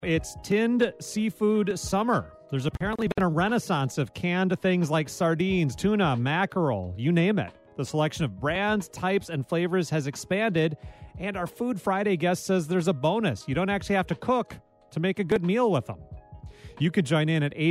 It's tinned seafood summer. There's apparently been a renaissance of canned things like sardines, tuna, mackerel, you name it. The selection of brands, types, and flavors has expanded, and our Food Friday guest says there's a bonus. You don't actually have to cook to make a good meal with them. You could join in at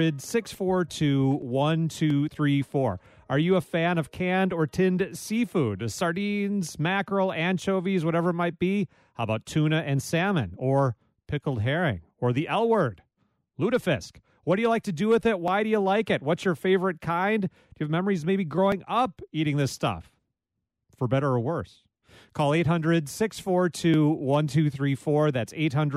800-642-1234. Are you a fan of canned or tinned seafood? Sardines, mackerel, anchovies, whatever it might be? How about tuna and salmon? Or pickled herring, or the L word, lutefisk? What do you like to do with it? Why do you like it? What's your favorite kind? Do you have memories maybe growing up eating this stuff, for better or worse? Call 800-642-1234. That's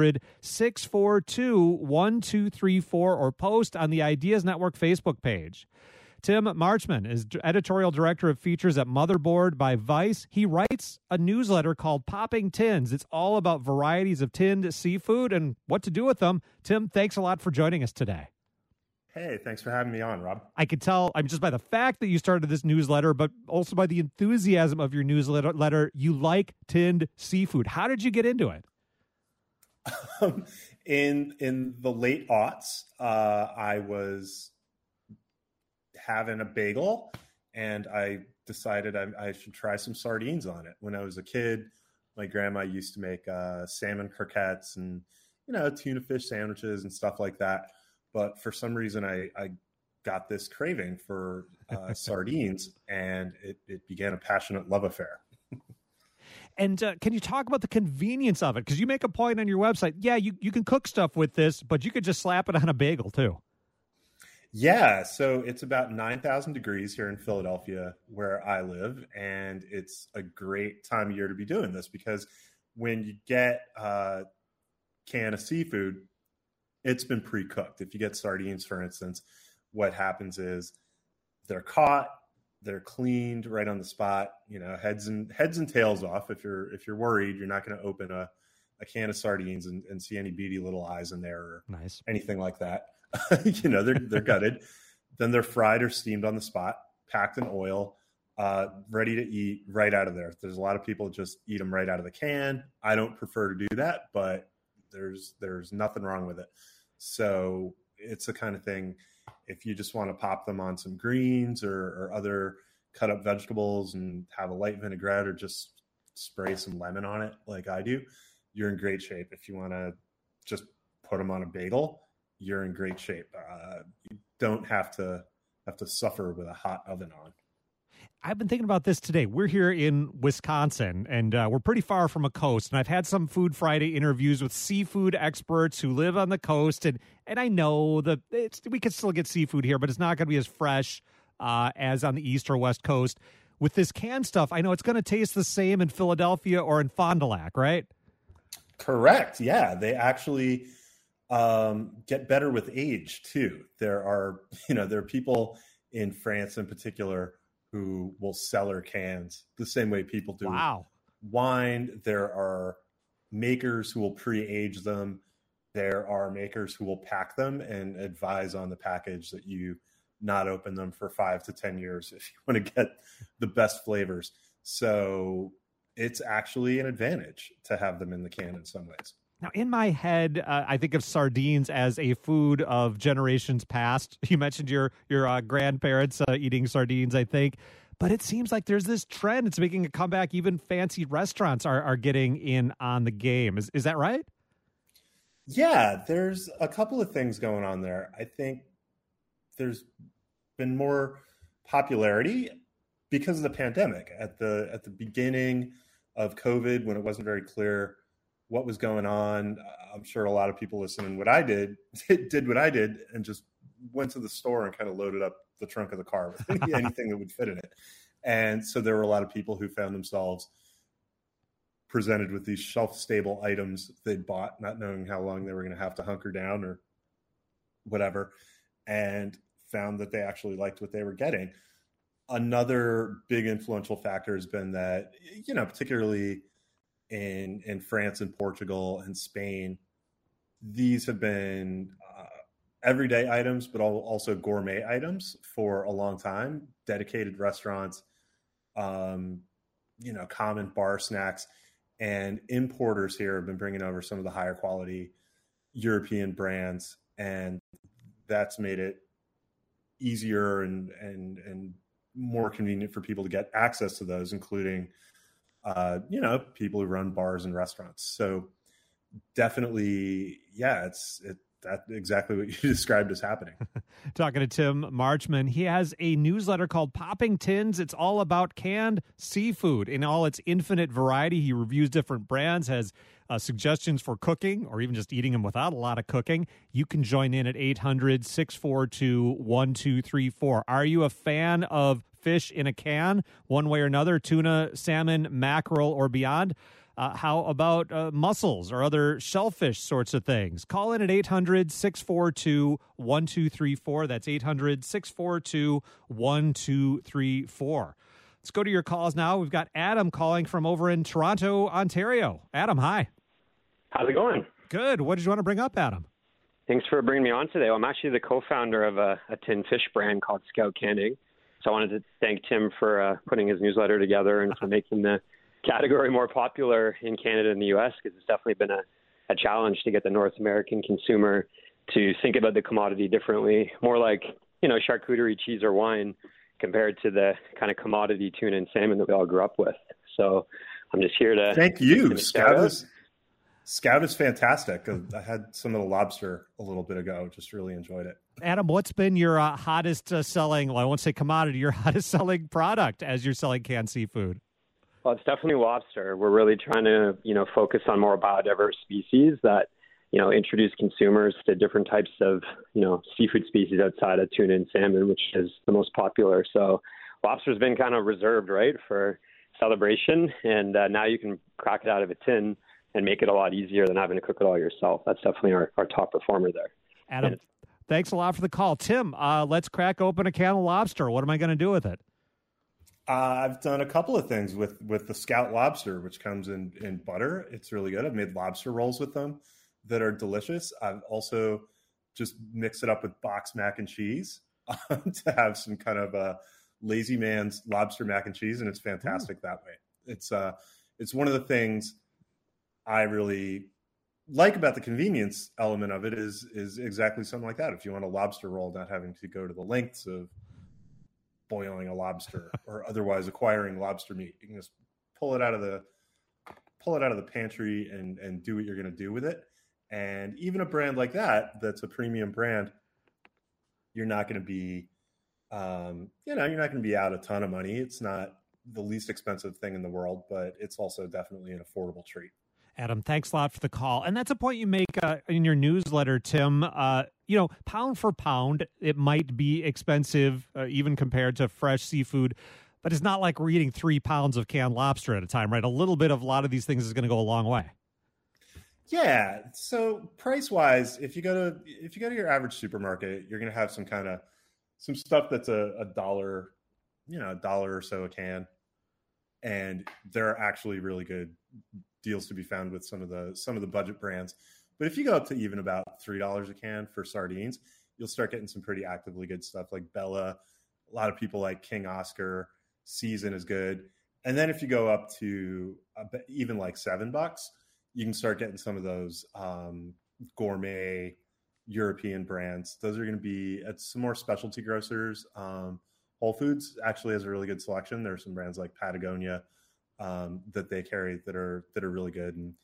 800-642-1234, or post on the Ideas Network Facebook page. Tim Marchman is editorial director of features at Motherboard by Vice. He writes a newsletter called Popping Tins. It's all about varieties of tinned seafood and what to do with them. Tim, thanks a lot for joining us today. Hey, thanks for having me on, Rob. I could tell, just by the fact that you started this newsletter, but also by the enthusiasm of your newsletter, you like tinned seafood. How did you get into it? In the late aughts, I was having a bagel, and I decided I should try some sardines on it. When I was a kid, my grandma used to make salmon croquettes and tuna fish sandwiches and stuff like that. But for some reason, I got this craving for sardines, and it began a passionate love affair. And can you talk about the convenience of it? Because you make a point on your website. Yeah, you can cook stuff with this, but you could just slap it on a bagel too. Yeah, so it's about 9,000 degrees here in Philadelphia where I live, and it's a great time of year to be doing this because when you get a can of seafood, it's been pre-cooked. If you get sardines, for instance, what happens is they're caught, they're cleaned right on the spot, heads and tails off. If you're worried, you're not going to open a can of sardines and see any beady little eyes in there or anything like that. They're gutted. Then they're fried or steamed on the spot, packed in oil, ready to eat right out of there. There's a lot of people just eat them right out of the can. I don't prefer to do that, but there's nothing wrong with it. So it's the kind of thing, if you just want to pop them on some greens or other cut up vegetables and have a light vinaigrette or just spray some lemon on it like I do, you're in great shape. If you want to just put them on a bagel, you're in great shape. You don't have to suffer with a hot oven on. I've been thinking about this today. We're here in Wisconsin, and we're pretty far from a coast. And I've had some Food Friday interviews with seafood experts who live on the coast. And I know that we can still get seafood here, but it's not going to be as fresh as on the East or West Coast. With this canned stuff, I know it's going to taste the same in Philadelphia or in Fond du Lac, right? Correct. Yeah, they actually get better with age too. There are people in France in particular who will cellar cans the same way people do wine. There are makers who will pre-age them. There are makers who will pack them and advise on the package that you not open them for 5 to 10 years if you want to get the best flavors. So it's actually an advantage to have them in the can in some ways. Now, in my head, I think of sardines as a food of generations past. You mentioned your grandparents eating sardines, I think. But it seems like there's this trend. It's making a comeback. Even fancy restaurants are getting in on the game. Is that right? Yeah, there's a couple of things going on there. I think there's been more popularity because of the pandemic. At the beginning of COVID, when it wasn't very clear what was going on, I'm sure a lot of people listening what I did what I did and just went to the store and kind of loaded up the trunk of the car with anything that would fit in it. And so there were a lot of people who found themselves presented with these shelf-stable items they'd bought, not knowing how long they were going to have to hunker down or whatever, and found that they actually liked what they were getting. Another big influential factor has been that, particularly in France and Portugal and Spain, these have been everyday items, but also gourmet items for a long time. Dedicated restaurants, common bar snacks, and importers here have been bringing over some of the higher quality European brands, and that's made it easier and more convenient for people to get access to those, including people who run bars and restaurants. So definitely, that's exactly what you described as happening. Talking to Tim Marchman. He has a newsletter called Popping Tins. It's all about canned seafood in all its infinite variety. He reviews different brands, has suggestions for cooking or even just eating them without a lot of cooking. You can join in at 800-642-1234. Are you a fan of fish in a can, one way or another, tuna, salmon, mackerel, or beyond? How about mussels or other shellfish sorts of things? Call in at 800-642-1234. That's 800-642-1234. Let's go to your calls now. We've got Adam calling from over in Toronto, Ontario. Adam, hi. How's it going? Good. What did you want to bring up, Adam? Thanks for bringing me on today. Well, I'm actually the co-founder of a tin fish brand called Scout Canning. So I wanted to thank Tim for putting his newsletter together and for making the category more popular in Canada and the U.S., because it's definitely been a challenge to get the North American consumer to think about the commodity differently, more like, charcuterie, cheese, or wine, compared to the kind of commodity tuna and salmon that we all grew up with. So I'm just here to thank you. Scout is fantastic. I had some of the lobster a little bit ago. Just really enjoyed it. Adam, what's been your hottest selling, well, I won't say commodity, your hottest selling product as you're selling canned seafood? Well, it's definitely lobster. We're really trying to, focus on more biodiverse species that, introduce consumers to different types of, seafood species outside of tuna and salmon, which is the most popular. So lobster's been kind of reserved, right, for celebration. And now you can crack it out of a tin and make it a lot easier than having to cook it all yourself. That's definitely our top performer there. Adam, thanks a lot for the call. Tim, let's crack open a can of lobster. What am I going to do with it? I've done a couple of things with the Scout lobster, which comes in butter. It's really good. I've made lobster rolls with them that are delicious. I've also just mixed it up with boxed mac and cheese to have some kind of a lazy man's lobster mac and cheese, and it's fantastic that way. It's one of the things I really like about the convenience element of it is exactly something like that. If you want a lobster roll, not having to go to the lengths of boiling a lobster or otherwise acquiring lobster meat, you can just pull it out of the pantry and do what you're going to do with it. And even a brand like that's a premium brand, you're not going to be you're not going to be out a ton of money. It's not the least expensive thing in the world, but it's also definitely an affordable treat. Adam, thanks a lot for the call. And that's a point you make in your newsletter, Tim. Pound for pound, it might be expensive, even compared to fresh seafood, but it's not like we're eating 3 pounds of canned lobster at a time, right? A little bit of a lot of these things is going to go a long way. Yeah. So price-wise, if you go to your average supermarket, you're going to have some stuff that's a dollar, $1 or so a can, and there are actually really good deals to be found with some of the budget brands. But if you go up to even about $3 a can for sardines, you'll start getting some pretty actively good stuff like Bella. A lot of people like King Oscar. Season is good. And then if you go up to even like $7, you can start getting some of those gourmet European brands. Those are going to be at some more specialty grocers. Whole Foods actually has a really good selection. There are some brands like Patagonia that they carry that are really good. And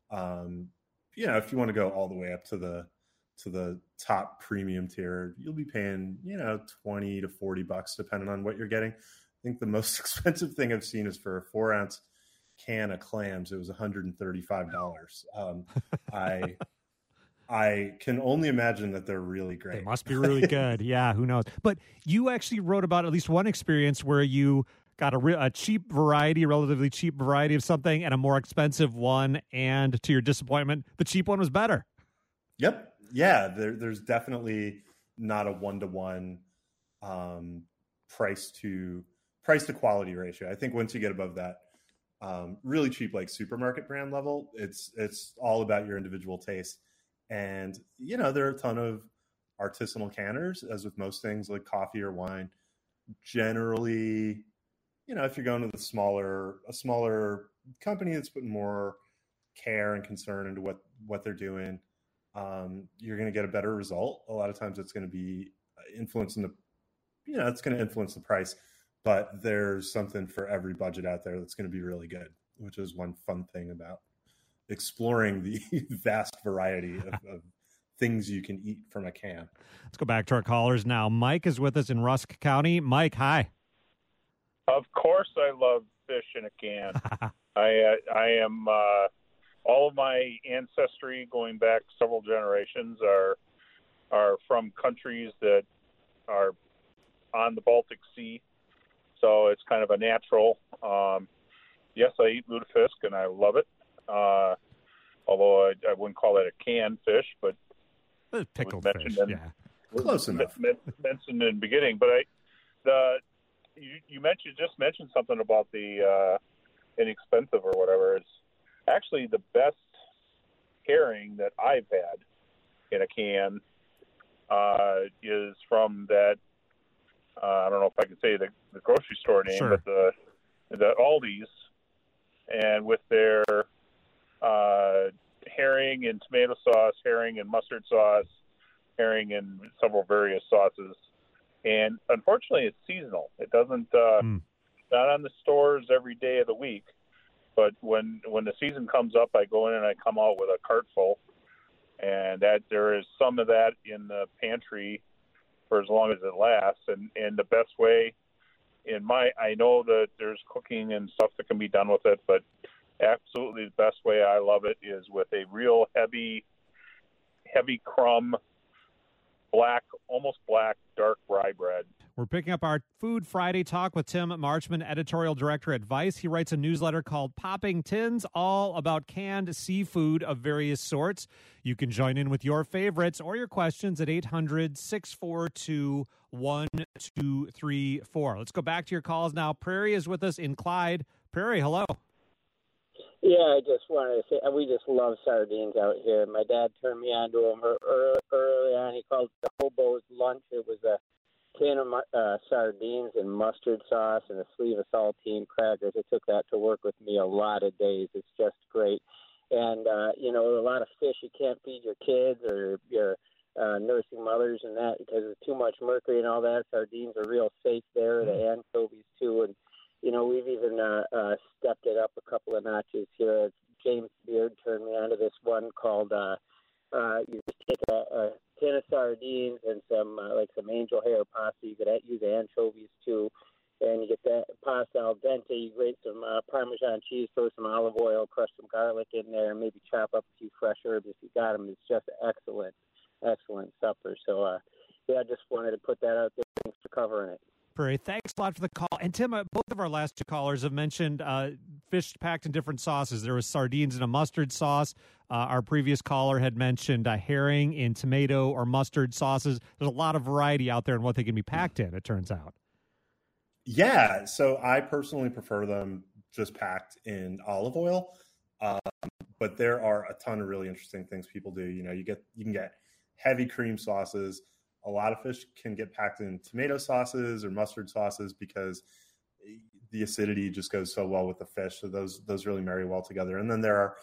if you want to go all the way up to the top premium tier, you'll be paying $20 to $40 depending on what you're getting. I think the most expensive thing I've seen is for a 4-ounce can of clams. It was $135. I can only imagine that they're really great. They must be really good. Yeah, who knows? But you actually wrote about at least one experience where you got a cheap variety, relatively cheap variety of something, and a more expensive one. And to your disappointment, the cheap one was better. Yep. Yeah. There's definitely not a 1-to-1 price to quality ratio. I think once you get above that really cheap, like supermarket brand level, it's all about your individual taste. And, there are a ton of artisanal canners, as with most things like coffee or wine. Generally, if you're going to a smaller company that's putting more care and concern into what they're doing, you're going to get a better result. A lot of times it's going to be influencing it's going to influence the price, but there's something for every budget out there that's going to be really good, which is one fun thing about exploring the vast variety of things you can eat from a can. Let's go back to our callers now. Mike is with us in Rusk County. Mike, hi. Of course, I love fish in a can. I am all of my ancestry going back several generations are from countries that are on the Baltic Sea, so it's kind of a natural. Yes, I eat lutefisk and I love it. Although I wouldn't call it a canned fish, but pickled fish, close enough. Mentioned in the beginning, but you mentioned something about the inexpensive or whatever. It's actually the best herring that I've had in a can is from that. I don't know if I can say the grocery store name, sure. but the Aldi's, and with their herring and tomato sauce, herring and mustard sauce, herring and several various sauces. And unfortunately, it's seasonal. It doesn't not on the stores every day of the week. But when the season comes up, I go in and I come out with a cart full, and that there is some of that in the pantry for as long as it lasts. And the best way, I know that there's cooking and stuff that can be done with it, but absolutely the best way I love it is with a real heavy crumb, almost black, dark rye bread. We're picking up our Food Friday talk with Tim Marchman, editorial director at Vice. He writes a newsletter called Popping Tins, all about canned seafood of various sorts. You can join in with your favorites or your questions at 800-642-1234. Let's go back to your calls now. Prairie is with us in Clyde. Prairie, hello. Yeah, I just wanted to say we just love sardines out here. My dad turned me on to them early on. He called it the hobo's lunch. It was a can of sardines and mustard sauce and a sleeve of saltine crackers. I took that to work with me a lot of days. It's just great. And, a lot of fish you can't feed your kids or your nursing mothers and that because of too much mercury and all that. Sardines are real safe there. The anchovies, too. And, we've even stepped it up a couple of notches here. James Beard turned me onto this one called you just take a tin of sardines and some angel hair pasta. You could use anchovies too, and you get that pasta al dente. You grate some Parmesan cheese, throw some olive oil, crush some garlic in there, and maybe chop up a few fresh herbs if you got them. It's just excellent supper. So I just wanted to put that out there. Thanks for covering it. Prairie, thanks a lot for the call. And Tim, both of our last two callers have mentioned fish packed in different sauces. There was sardines in a mustard sauce. Our previous caller had mentioned herring in tomato or mustard sauces. There's a lot of variety out there in what they can be packed in, it turns out. Yeah, so I personally prefer them just packed in olive oil. But there are a ton of really interesting things people do. You can get heavy cream sauces. A lot of fish can get packed in tomato sauces or mustard sauces because the acidity just goes so well with the fish. So those really marry well together. And then there are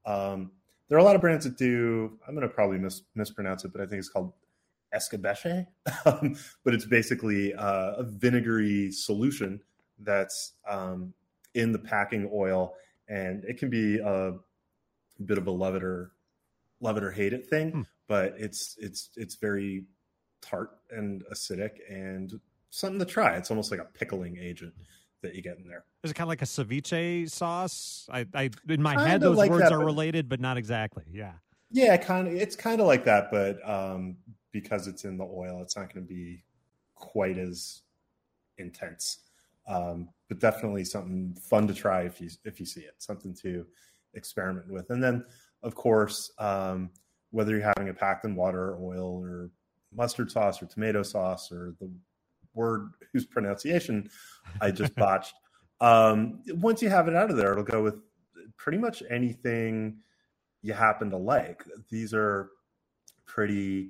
a lot of brands that do. I'm going to probably mispronounce it, but I think it's called escabeche. But it's basically a vinegary solution that's in the packing oil, and it can be a bit of a love it or hate it thing. But it's very tart and acidic and something to try. It's almost like a pickling agent that you get in there. Is it kind of like a ceviche sauce? I in my head those like words that, are related, but not exactly. Yeah, it's kind of like that, but because it's in the oil, it's not going to be quite as intense. But definitely something fun to try if you see it, something to experiment with. And then, of course, whether you're having it packed in water, oil, or mustard sauce or tomato sauce or the word whose pronunciation I just botched. Once you have it out of there, it'll go with pretty much anything you happen to like. These are pretty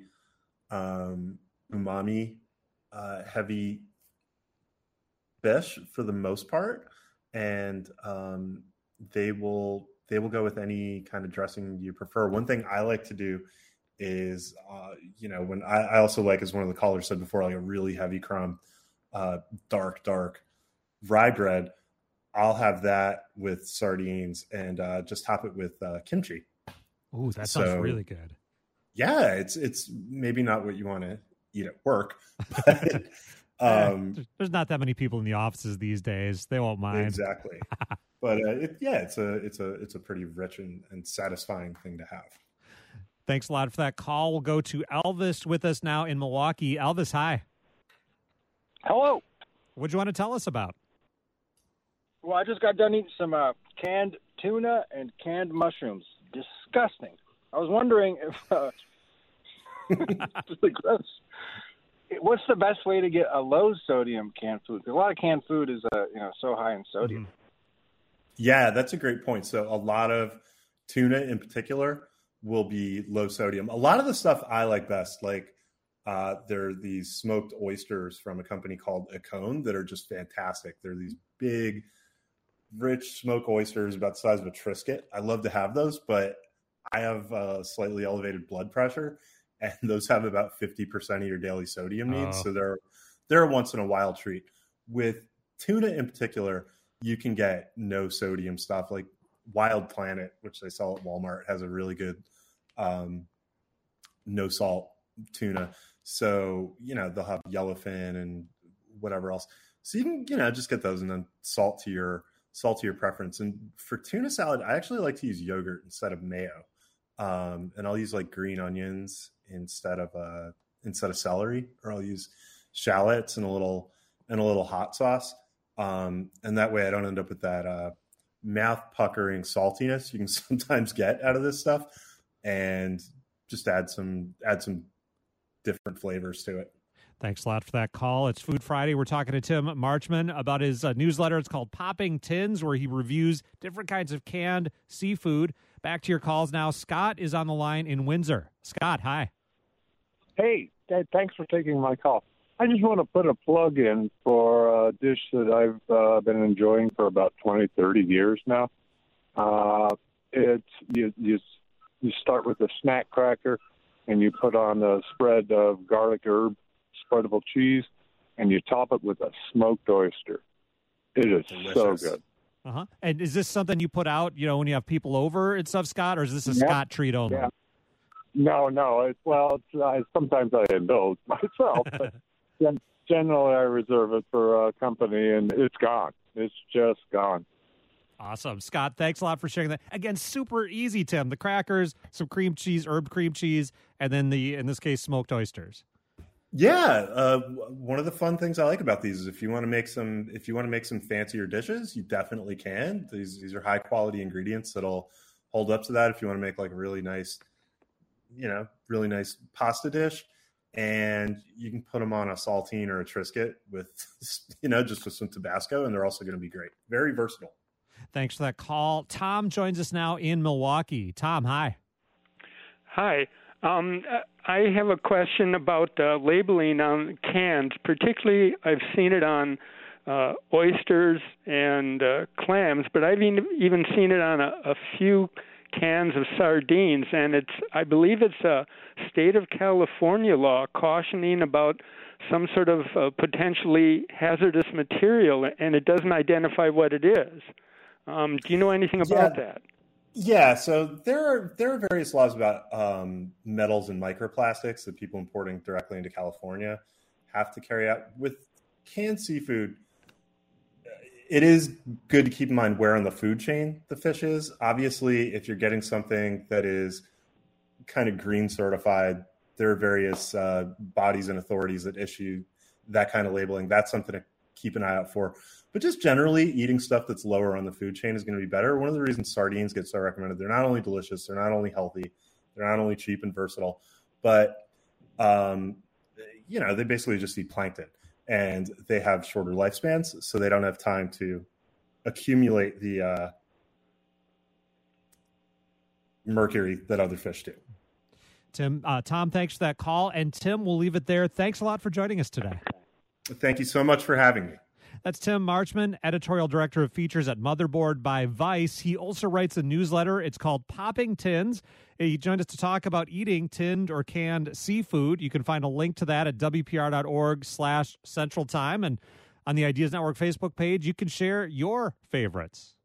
umami heavy fish for the most part, and they will go with any kind of dressing you prefer. One thing I like to do is, when I also like, as one of the callers said before, like a really heavy crumb, dark rye bread. I'll have that with sardines and just top it with kimchi. Ooh, that sounds really good. Yeah, it's maybe not what you want to eat at work, but there's not that many people in the offices these days. They won't mind. Exactly. But it's a pretty rich and satisfying thing to have. Thanks a lot for that call. We'll go to Elvis with us now in Milwaukee. Elvis, hi. Hello. What do you want to tell us about? Well, I just got done eating some canned tuna and canned mushrooms. Disgusting. I was wondering if what's the best way to get a low sodium canned food? Because a lot of canned food is so high in sodium. Mm-hmm. Yeah, that's a great point. So a lot of tuna in particular will be low sodium. A lot of the stuff I like best, like there are these smoked oysters from a company called Econe that are just fantastic. They're these big, rich smoked oysters about the size of a Triscuit. I love to have those, but I have slightly elevated blood pressure, and those have about 50% of your daily sodium needs. So they're a once in a while treat. With tuna in particular, you can get no sodium stuff like Wild Planet, which they sell at Walmart, has a really good no salt tuna. So, they'll have yellowfin and whatever else. So you can, just get those and then salt to your preference. And for tuna salad, I actually like to use yogurt instead of mayo. And I'll use like green onions instead of celery, or I'll use shallots and a little hot sauce. And that way I don't end up with that mouth puckering saltiness you can sometimes get out of this stuff, and just add some different flavors to it. Thanks a lot for that call. It's Food Friday. We're talking to Tim Marchman about his newsletter. It's called Popping Tins, where he reviews different kinds of canned seafood. Back to your calls now. Scott is on the line in Windsor. Scott, hi. Hey, thanks for taking my call. I just want to put a plug in for a dish that I've been enjoying for about 20, 30 years now. You start with a snack cracker, and you put on a spread of garlic herb spreadable cheese, and you top it with a smoked oyster. It is delicious. So good. Uh-huh. And is this something you put out, when you have people over and stuff, Scott, or is this a Scott treat only? Yeah. No. Sometimes I indulge myself, but generally I reserve it for a company, and it's gone. It's just gone. Awesome. Scott, thanks a lot for sharing that. Again, super easy, Tim. The crackers, some cream cheese, herb cream cheese, and then in this case, smoked oysters. Yeah, one of the fun things I like about these is if you want to make some fancier dishes, you definitely can. These are high quality ingredients that'll hold up to that. If you want to make like a really nice pasta dish, and you can put them on a saltine or a Triscuit with, just with some Tabasco, and they're also going to be great. Very versatile. Thanks for that call. Tom joins us now in Milwaukee. Tom, hi. Hi. I have a question about labeling on cans. Particularly, I've seen it on oysters and clams, but I've even seen it on a few cans of sardines, and I believe it's a state of California law cautioning about some sort of potentially hazardous material, and it doesn't identify what it is. Do you know anything about that? Yeah, so there are various laws about metals and microplastics that people importing directly into California have to carry out. With canned seafood, it is good to keep in mind where on the food chain the fish is. Obviously, if you're getting something that is kind of green certified, there are various bodies and authorities that issue that kind of labeling. That's something to keep an eye out for. But just generally, eating stuff that's lower on the food chain is going to be better. One of the reasons sardines get so recommended, they're not only delicious, they're not only healthy, they're not only cheap and versatile, but they basically just eat plankton, and they have shorter lifespans, so they don't have time to accumulate the mercury that other fish do. Tom, thanks for that call. And Tim, we'll leave it there. Thanks a lot for joining us today. Thank you so much for having me. That's Tim Marchman, editorial director of features at Motherboard by Vice. He also writes a newsletter. It's called Popping Tins. He joined us to talk about eating tinned or canned seafood. You can find a link to that at WPR.org/Central Time. And on the Ideas Network Facebook page, you can share your favorites.